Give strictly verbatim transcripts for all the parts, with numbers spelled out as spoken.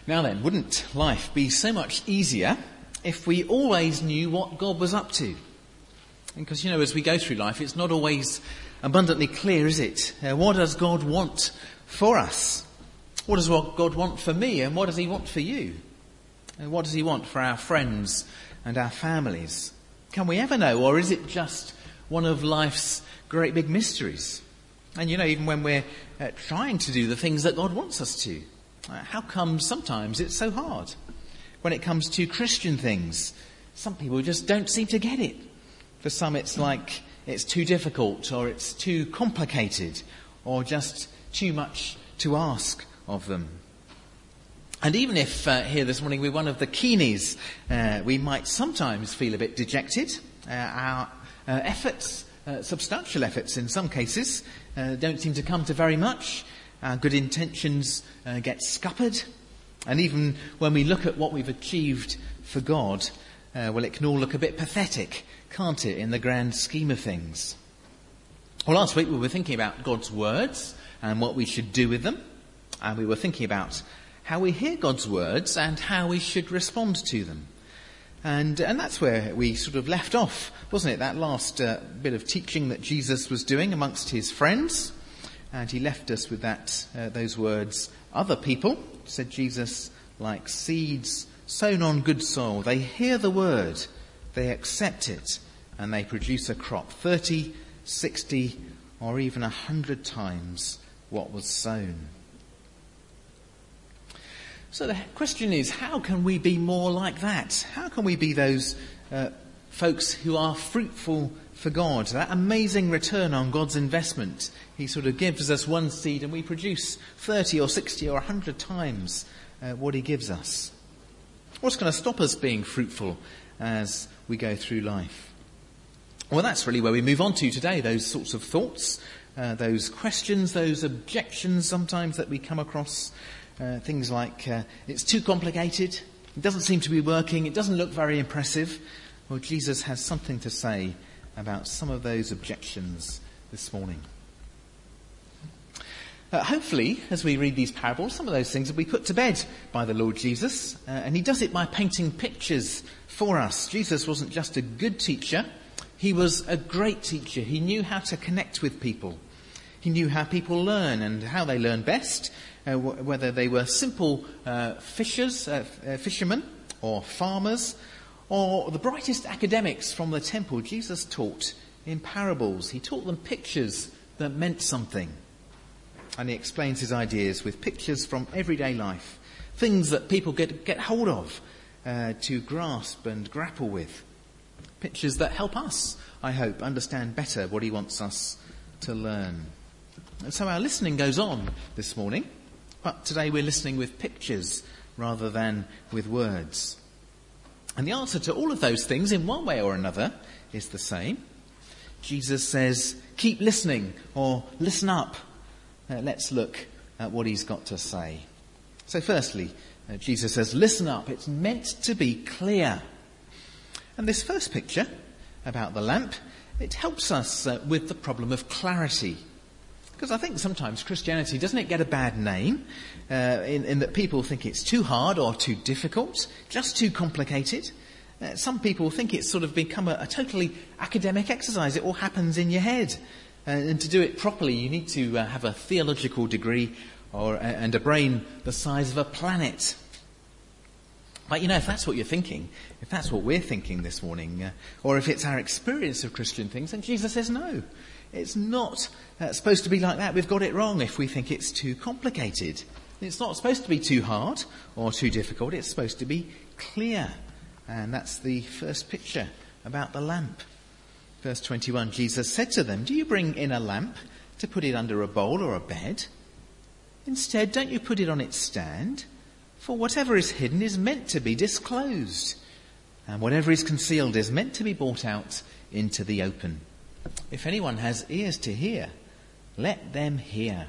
Now then, wouldn't life be so much easier if we always knew what God was up to? Because, you know, as we go through life, it's not always abundantly clear, is it? Uh, what does God want for us? What does God want for me, and what does he want for you? And what does he want for our friends and our families? Can we ever know, or is it just one of life's great big mysteries? And, you know, even when we're uh, trying to do the things that God wants us to, uh, how come sometimes it's so hard? When it comes to Christian things, some people just don't seem to get it. For some it's like it's too difficult, or it's too complicated, or just too much to ask of them. And even if uh, here this morning we're one of the keenies, uh, we might sometimes feel a bit dejected. Uh, our uh, efforts, uh, substantial efforts in some cases, uh, don't seem to come to very much. Our good intentions uh, get scuppered. And even when we look at what we've achieved for God, uh, well, it can all look a bit pathetic, can't it, in the grand scheme of things? Well, last week we were thinking about God's words and what we should do with them. And we were thinking about how we hear God's words and how we should respond to them. And and that's where we sort of left off, wasn't it? That last uh, bit of teaching that Jesus was doing amongst his friends. And he left us with that uh, those words, other people, said Jesus, like seeds sown on good soil. They hear the word, they accept it, and they produce a crop thirty, sixty, or even a hundred times what was sown. So the question is, how can we be more like that? How can we be those uh, folks who are fruitful for God? That amazing return on God's investment. He sort of gives us one seed and we produce thirty or sixty or a hundred times uh, what he gives us. What's going to stop us being fruitful as we go through life? Well, that's really where we move on to today, those sorts of thoughts, uh, those questions, those objections sometimes that we come across. Uh, things like, uh, it's too complicated, it doesn't seem to be working, it doesn't look very impressive. Well, Jesus has something to say about some of those objections this morning. Uh, hopefully, as we read these parables, some of those things will be put to bed by the Lord Jesus. Uh, and he does it by painting pictures for us. Jesus wasn't just a good teacher, he was a great teacher. He knew how to connect with people. He knew how people learn and how they learn best. Uh, w- whether they were simple uh, fishers, uh, f- uh, fishermen, or farmers, or the brightest academics from the temple. Jesus taught in parables. He taught them pictures that meant something. And he explains his ideas with pictures from everyday life, things that people get, get hold of, uh, to grasp and grapple with. Pictures that help us, I hope, understand better what he wants us to learn. And so our listening goes on this morning. But today we're listening with pictures rather than with words. And the answer to all of those things, in one way or another, is the same. Jesus says, keep listening, or listen up. Uh, let's look at what he's got to say. So firstly, uh, Jesus says, listen up. It's meant to be clear. And this first picture about the lamp, it helps us uh, with the problem of clarity. Because I think sometimes Christianity, doesn't it get a bad name uh, in, in that people think it's too hard or too difficult, just too complicated. Uh, some people think it's sort of become a, a totally academic exercise. It all happens in your head. Uh, and to do it properly, you need to uh, have a theological degree or uh, and a brain the size of a planet. But, you know, if that's what you're thinking, if that's what we're thinking this morning, uh, or if it's our experience of Christian things, then Jesus says no. It's not uh, supposed to be like that. We've got it wrong if we think it's too complicated. It's not supposed to be too hard or too difficult. It's supposed to be clear. And that's the first picture about the lamp. Verse twenty-one, Jesus said to them, do you bring in a lamp to put it under a bowl or a bed? Instead, don't you put it on its stand? For whatever is hidden is meant to be disclosed. And whatever is concealed is meant to be brought out into the open. If anyone has ears to hear, let them hear.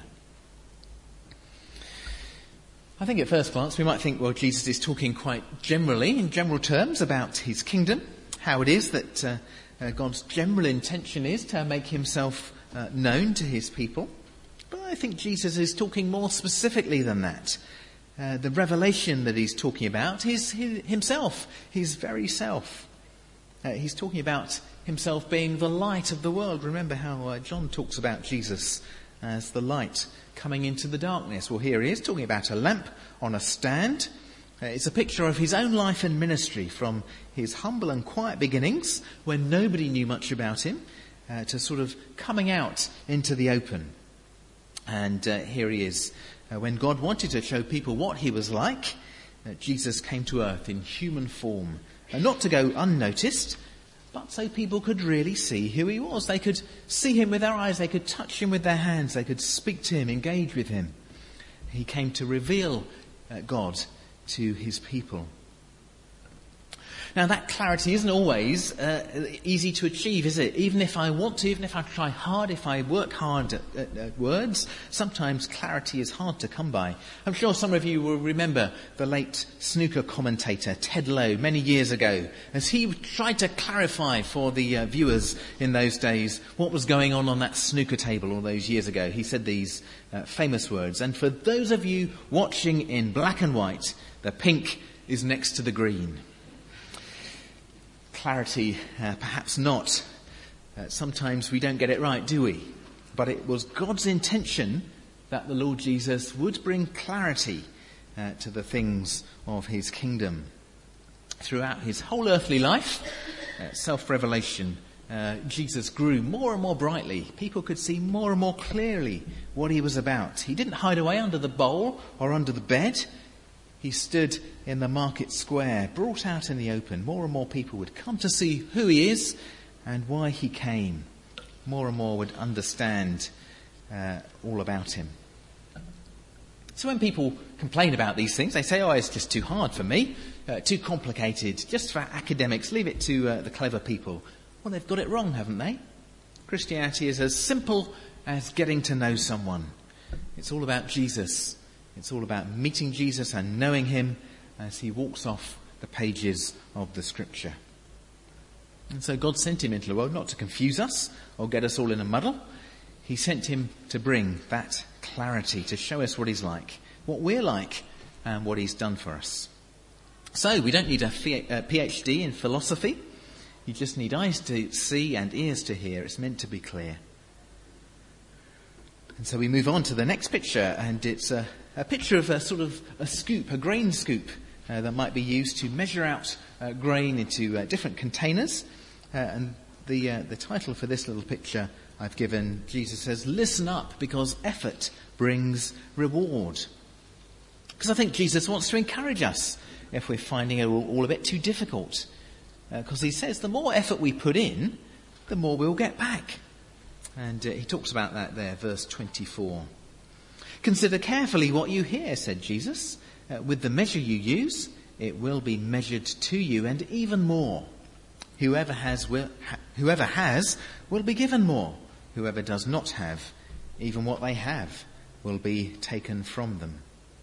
I think at first glance we might think, well, Jesus is talking quite generally, in general terms, about his kingdom, how it is that uh, uh, God's general intention is to make himself uh, known to his people. But I think Jesus is talking more specifically than that. Uh, the revelation that he's talking about is his, himself, his very self. Uh, he's talking about himself being the light of the world. Remember how uh, John talks about Jesus as the light coming into the darkness. Well, here he is talking about a lamp on a stand. Uh, it's a picture of his own life and ministry, from his humble and quiet beginnings when nobody knew much about him uh, to sort of coming out into the open. And uh, here he is. Uh, when God wanted to show people what he was like, uh, Jesus came to earth in human form. And not to go unnoticed, but so people could really see who he was. They could see him with their eyes, they could touch him with their hands, they could speak to him, engage with him. He came to reveal uh, God to his people. Now, that clarity isn't always uh, easy to achieve, is it? Even if I want to, even if I try hard, if I work hard at, at, at words, sometimes clarity is hard to come by. I'm sure some of you will remember the late snooker commentator Ted Lowe many years ago, as he tried to clarify for the uh, viewers in those days what was going on on that snooker table all those years ago. He said these uh, famous words, "And for those of you watching in black and white, the pink is next to the green." Clarity, uh, perhaps not. Uh, sometimes we don't get it right, do we? But it was God's intention that the Lord Jesus would bring clarity uh, to the things of his kingdom. Throughout his whole earthly life, uh, self-revelation, uh, Jesus grew more and more brightly. People could see more and more clearly what he was about. He didn't hide away under the bowl or under the bed. He stood in the market square, brought out in the open. More and more people would come to see who he is and why he came. More and more would understand uh, all about him. So when people complain about these things, they say, oh, it's just too hard for me, uh, too complicated, just for academics, leave it to uh, the clever people. Well, they've got it wrong, haven't they? Christianity is as simple as getting to know someone. It's all about Jesus. It's all about meeting Jesus and knowing him as he walks off the pages of the scripture. And so God sent him into the world not to confuse us or get us all in a muddle. He sent him to bring that clarity, to show us what he's like, what we're like, and what he's done for us. So we don't need a PhD in philosophy. You just need eyes to see and ears to hear. It's meant to be clear. And so we move on to the next picture, and it's a, a picture of a sort of a scoop, a grain scoop, uh, that might be used to measure out uh, grain into uh, different containers. Uh, and the uh, the title for this little picture I've given, Jesus says, "Listen up, because effort brings reward." Because I think Jesus wants to encourage us if we're finding it all, all a bit too difficult. Because uh, he says the more effort we put in, the more we'll get back. And uh, he talks about that there, verse twenty-four. "Consider carefully what you hear," said Jesus. Uh, "with the measure you use, it will be measured to you, and even more. Whoever has will, ha- whoever has will be given more. Whoever does not have, even what they have will be taken from them."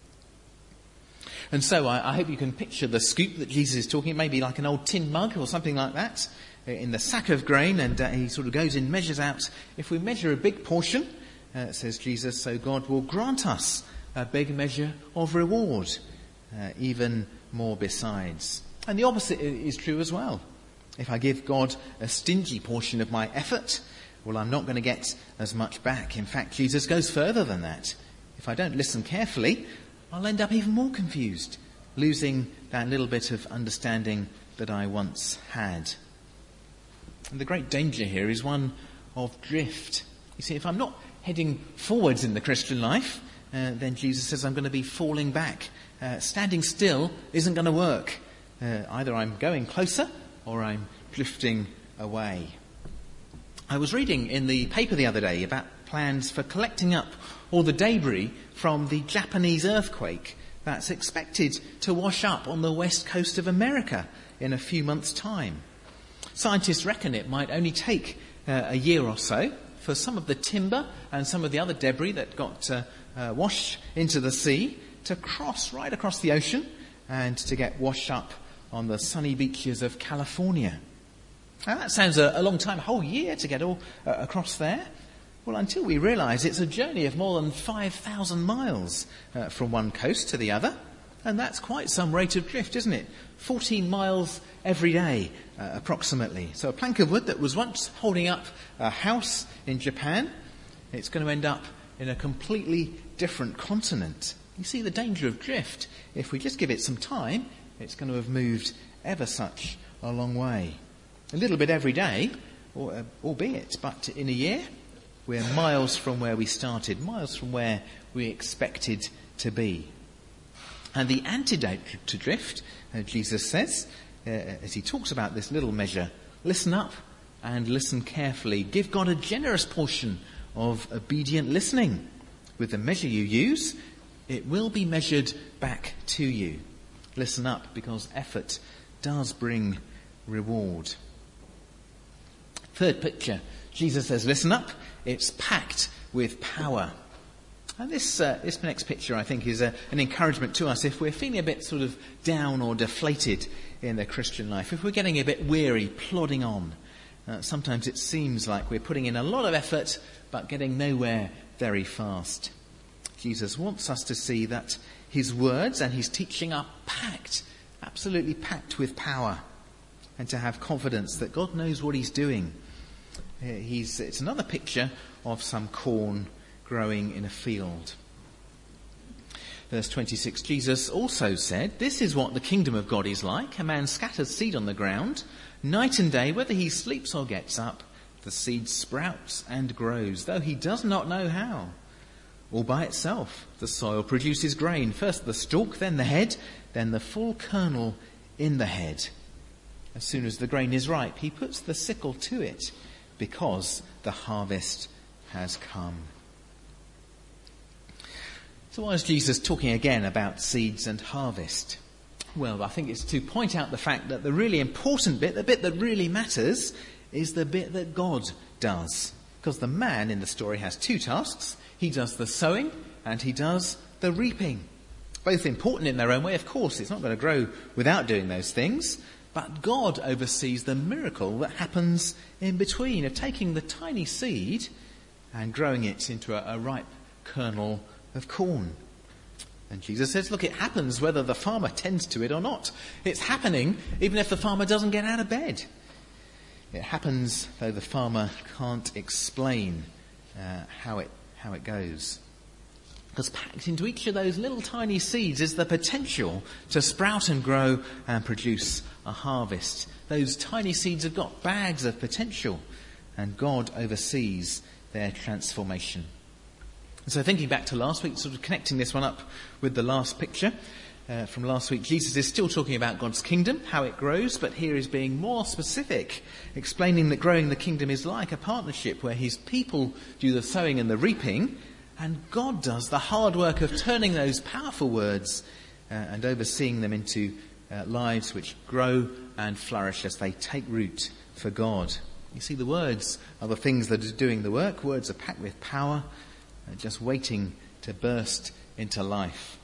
And so I, I hope you can picture the scoop that Jesus is talking, maybe like an old tin mug or something like that, in the sack of grain, and uh, he sort of goes in, measures out. If we measure a big portion, uh, says Jesus, so God will grant us a big measure of reward, uh, even more besides. And the opposite is true as well. If I give God a stingy portion of my effort, well, I'm not going to get as much back. In fact, Jesus goes further than that. If I don't listen carefully, I'll end up even more confused, losing that little bit of understanding that I once had. And the great danger here is one of drift. You see, if I'm not heading forwards in the Christian life, uh, then Jesus says I'm going to be falling back. Uh, standing still isn't going to work. Uh, either I'm going closer or I'm drifting away. I was reading in the paper the other day about plans for collecting up all the debris from the Japanese earthquake that's expected to wash up on the west coast of America in a few months' time. Scientists reckon it might only take uh, a year or so for some of the timber and some of the other debris that got uh, uh, washed into the sea to cross right across the ocean and to get washed up on the sunny beaches of California. Now that sounds a, a long time, a whole year to get all uh, across there. Well, until we realise it's a journey of more than five thousand miles uh, from one coast to the other. And that's quite some rate of drift, isn't it? fourteen miles every day, uh, approximately. So a plank of wood that was once holding up a house in Japan, it's going to end up in a completely different continent. You see the danger of drift. If we just give it some time, it's going to have moved ever such a long way. A little bit every day, or, uh, albeit, but in a year, we're miles from where we started, miles from where we expected to be. And the antidote to drift, uh, Jesus says, uh, as he talks about this little measure, listen up and listen carefully. Give God a generous portion of obedient listening. With the measure you use, it will be measured back to you. Listen up, because effort does bring reward. Third picture, Jesus says, listen up. It's packed with power. And this uh, this next picture, I think, is a, an encouragement to us if we're feeling a bit sort of down or deflated in the Christian life, if we're getting a bit weary, plodding on. Uh, sometimes it seems like we're putting in a lot of effort, but getting nowhere very fast. Jesus wants us to see that his words and his teaching are packed, absolutely packed with power, and to have confidence that God knows what he's doing. Uh, he's, it's another picture of some corn growing in a field. Verse twenty-six, Jesus also said, this is what the kingdom of God is like. A man scatters seed on the ground. Night and day, whether he sleeps or gets up, the seed sprouts and grows, though he does not know how. All by itself, the soil produces grain. First the stalk, then the head, then the full kernel in the head. As soon as the grain is ripe, he puts the sickle to it, because the harvest has come. So why is Jesus talking again about seeds and harvest? Well, I think it's to point out the fact that the really important bit, the bit that really matters, is the bit that God does. Because the man in the story has two tasks. He does the sowing and he does the reaping. Both important in their own way, of course. It's not going to grow without doing those things. But God oversees the miracle that happens in between, of taking the tiny seed and growing it into a, a ripe kernel of corn. And Jesus says, look, it happens whether the farmer tends to it or not. It's happening even if the farmer doesn't get out of bed. It happens though the farmer can't explain uh, how it how it goes. Because packed into each of those little tiny seeds is the potential to sprout and grow and produce a harvest. Those tiny seeds have got bags of potential, and God oversees their transformation. And so thinking back to last week, sort of connecting this one up with the last picture uh, from last week, Jesus is still talking about God's kingdom, how it grows, but here is being more specific, explaining that growing the kingdom is like a partnership where his people do the sowing and the reaping, and God does the hard work of turning those powerful words uh, and overseeing them into uh, lives which grow and flourish as they take root for God. You see, the words are the things that are doing the work. Words are packed with power, uh, just waiting to burst into life.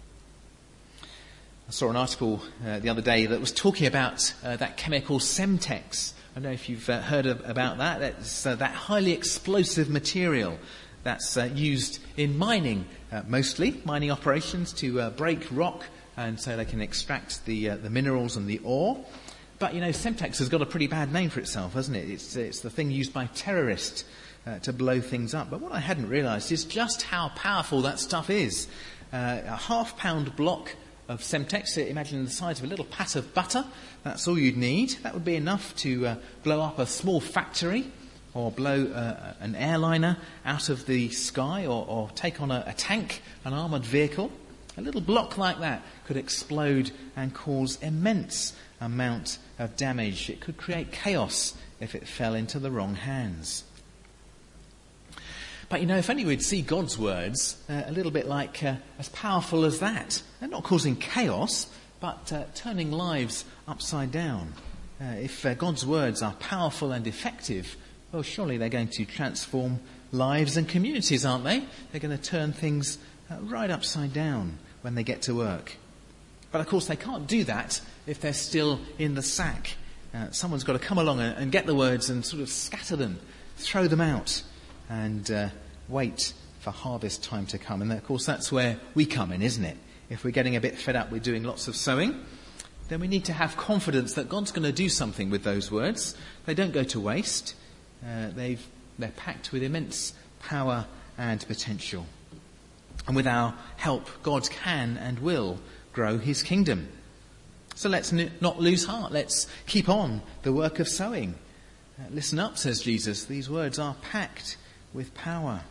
I saw an article uh, the other day that was talking about uh, that chemical Semtex. I don't know if you've uh, heard of, about that. That's uh, that highly explosive material that's uh, used in mining, uh, mostly mining operations, to uh, break rock, and so they can extract the uh, the minerals and the ore. But you know, Semtex has got a pretty bad name for itself, hasn't it? It's it's the thing used by terrorists uh, to blow things up. But what I hadn't realised is just how powerful that stuff is. Uh, a half pound block of Semtex, imagine the size of a little pat of butter. That's all you'd need. That would be enough to uh, blow up a small factory, or blow uh, an airliner out of the sky, or, or take on a, a tank, an armoured vehicle. A little block like that could explode and cause immense amount of damage. It could create chaos if it fell into the wrong hands. But you know, if only we'd see God's words uh, a little bit like uh, as powerful as that. They're not causing chaos, but uh, turning lives upside down. Uh, if uh, God's words are powerful and effective, well, surely they're going to transform lives and communities, aren't they? They're going to turn things uh, right upside down when they get to work. But of course they can't do that if they're still in the sack. Uh, someone's got to come along and, and get the words and sort of scatter them, throw them out. and uh, wait for harvest time to come. And of course that's where we come in, isn't it? If we're getting a bit fed up with doing lots of sowing, then we need to have confidence that God's going to do something with those words. They don't go to waste. Uh, they've, they're packed with immense power and potential. And with our help, God can and will grow his kingdom. So let's n- not lose heart. Let's keep on the work of sowing. Uh, listen up, says Jesus. These words are packed with power.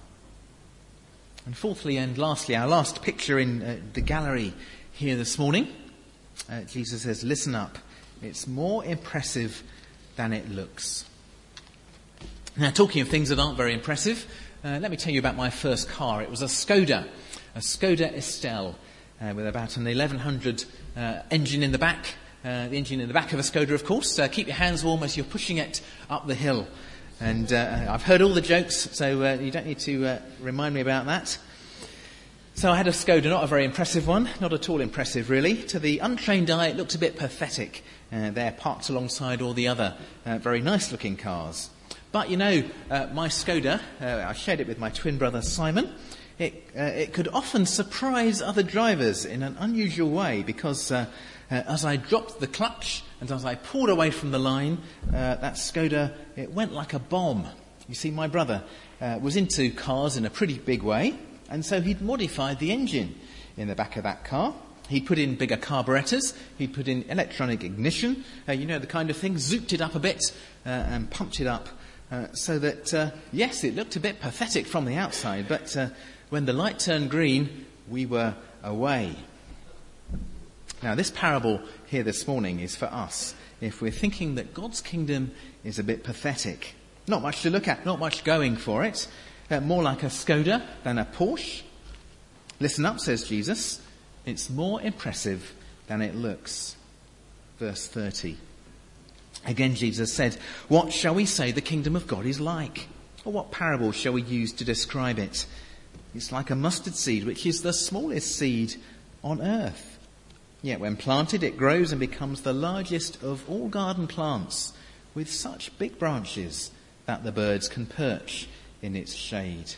And fourthly and lastly, our last picture in uh, the gallery here this morning, uh, Jesus says, listen up. It's more impressive than it looks. Now, talking of things that aren't very impressive, uh, let me tell you about my first car. It was a Skoda, a Skoda Estelle, uh, with about an eleven hundred uh, engine in the back. Uh, the engine in the back of a Skoda, of course. Uh, keep your hands warm as you're pushing it up the hill. And uh, I've heard all the jokes, so uh, you don't need to uh, remind me about that. So I had a Skoda, not a very impressive one, not at all impressive really. To the untrained eye, it looked a bit pathetic. Uh, they're parked alongside all the other uh, very nice-looking cars. But you know, uh, my Skoda, uh, I shared it with my twin brother Simon. It, uh, it could often surprise other drivers in an unusual way because uh, uh, as I dropped the clutch and as I pulled away from the line, uh, that Skoda, it went like a bomb. You see, my brother uh, was into cars in a pretty big way, and so he'd modified the engine in the back of that car. He put in bigger carburetors, he put in electronic ignition, uh, you know, the kind of thing, zooped it up a bit uh, and pumped it up uh, so that, uh, yes, it looked a bit pathetic from the outside, but uh, when the light turned green, we were away. Now, this parable here this morning is for us. If we're thinking that God's kingdom is a bit pathetic, not much to look at, not much going for it, uh, more like a Skoda than a Porsche. Listen up, says Jesus. It's more impressive than it looks. Verse thirty. Again, Jesus said, what shall we say the kingdom of God is like? Or what parable shall we use to describe it? It's like a mustard seed, which is the smallest seed on earth. Yet when planted, it grows and becomes the largest of all garden plants, with such big branches that the birds can perch in its shade.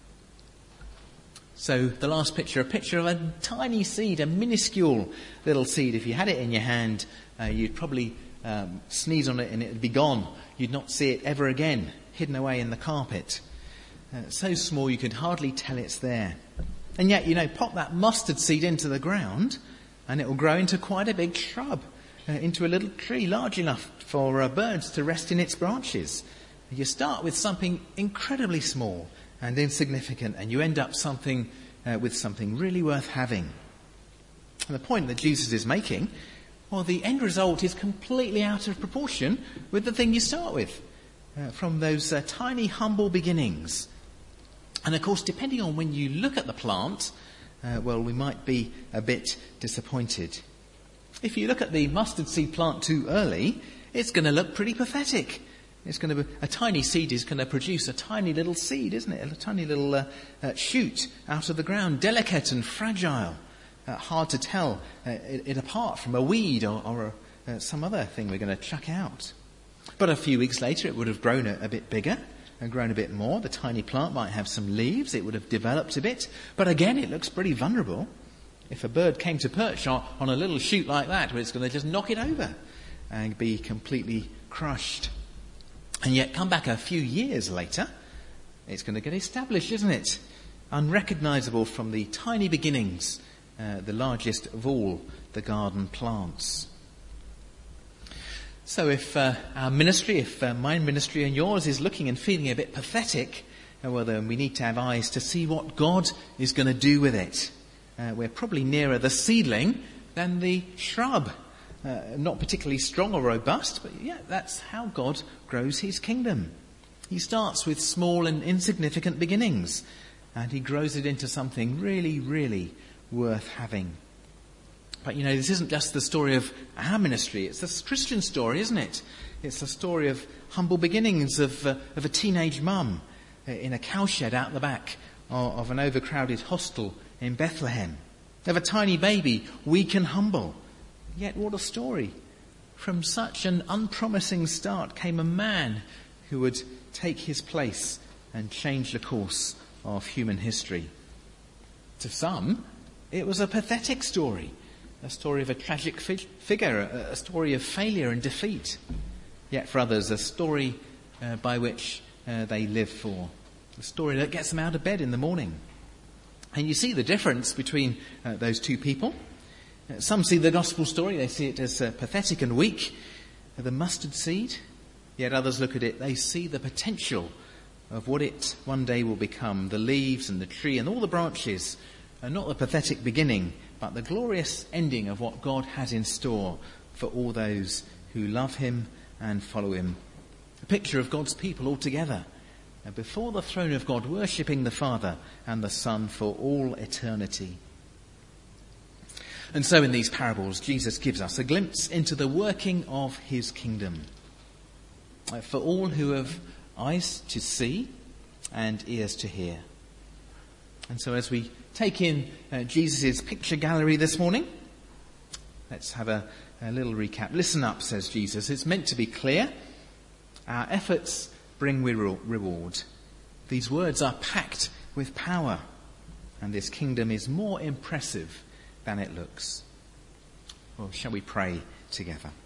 So the last picture, a picture of a tiny seed, a minuscule little seed. If you had it in your hand, uh, you'd probably um, sneeze on it and it'd be gone. You'd not see it ever again, hidden away in the carpet. Uh, so small you could hardly tell it's there. And yet, you know, pop that mustard seed into the ground and it will grow into quite a big shrub, uh, into a little tree large enough for uh, birds to rest in its branches. You start with something incredibly small and insignificant, and you end up something uh, with something really worth having. And the point that Jesus is making, well, the end result is completely out of proportion with the thing you start with, uh, from those uh, tiny, humble beginnings. And of course, depending on when you look at the plant, uh, well, we might be a bit disappointed. If you look at the mustard seed plant too early, it's going to look pretty pathetic. It's going to be, a tiny seed is going to produce a tiny little seed, isn't it? A tiny little uh, uh, shoot out of the ground, delicate and fragile, uh, hard to tell uh, it, it apart from a weed or, or a, uh, some other thing we're going to chuck out. But a few weeks later, it would have grown a, a bit bigger and grown a bit more. The tiny plant might have some leaves. It would have developed a bit. But again, it looks pretty vulnerable. If a bird came to perch on, on a little shoot like that, well, it's going to just knock it over and be completely crushed. And yet, come back a few years later, it's going to get established, isn't it? Unrecognisable from the tiny beginnings, uh, the largest of all the garden plants. So if uh, our ministry, if uh, my ministry and yours is looking and feeling a bit pathetic, uh, well then we need to have eyes to see what God is going to do with it. Uh, we're probably nearer the seedling than the shrub. Uh, not particularly strong or robust, but yeah, that's how God grows his kingdom. He starts with small and insignificant beginnings, and he grows it into something really, really worth having. But you know, this isn't just the story of our ministry, it's a Christian story, isn't it? It's the story of humble beginnings of, uh, of a teenage mum uh, in a cowshed out the back of, of an overcrowded hostel in Bethlehem. Of a tiny baby, weak and humble. Yet what a story. From such an unpromising start came a man who would take his place and change the course of human history. To some, it was a pathetic story, a story of a tragic fi- figure, a, a story of failure and defeat. Yet for others, a story uh, by which uh, they live for, a story that gets them out of bed in the morning. And you see the difference between uh, those two people. Uh, some see the gospel story, they see it as uh, pathetic and weak, uh, the mustard seed. Yet others look at it, they see the potential of what it one day will become. The leaves and the tree and all the branches are not the pathetic beginning, but the glorious ending of what God has in store for all those who love him and follow him. A picture of God's people all together, and before the throne of God, worshipping the Father and the Son for all eternity. And so in these parables, Jesus gives us a glimpse into the working of his kingdom. For all who have eyes to see and ears to hear. And so as we take in uh, Jesus' picture gallery this morning, let's have a, a little recap. Listen up, says Jesus. It's meant to be clear. Our efforts bring re- reward. These words are packed with power, and this kingdom is more impressive than it looks. Well, shall we pray together?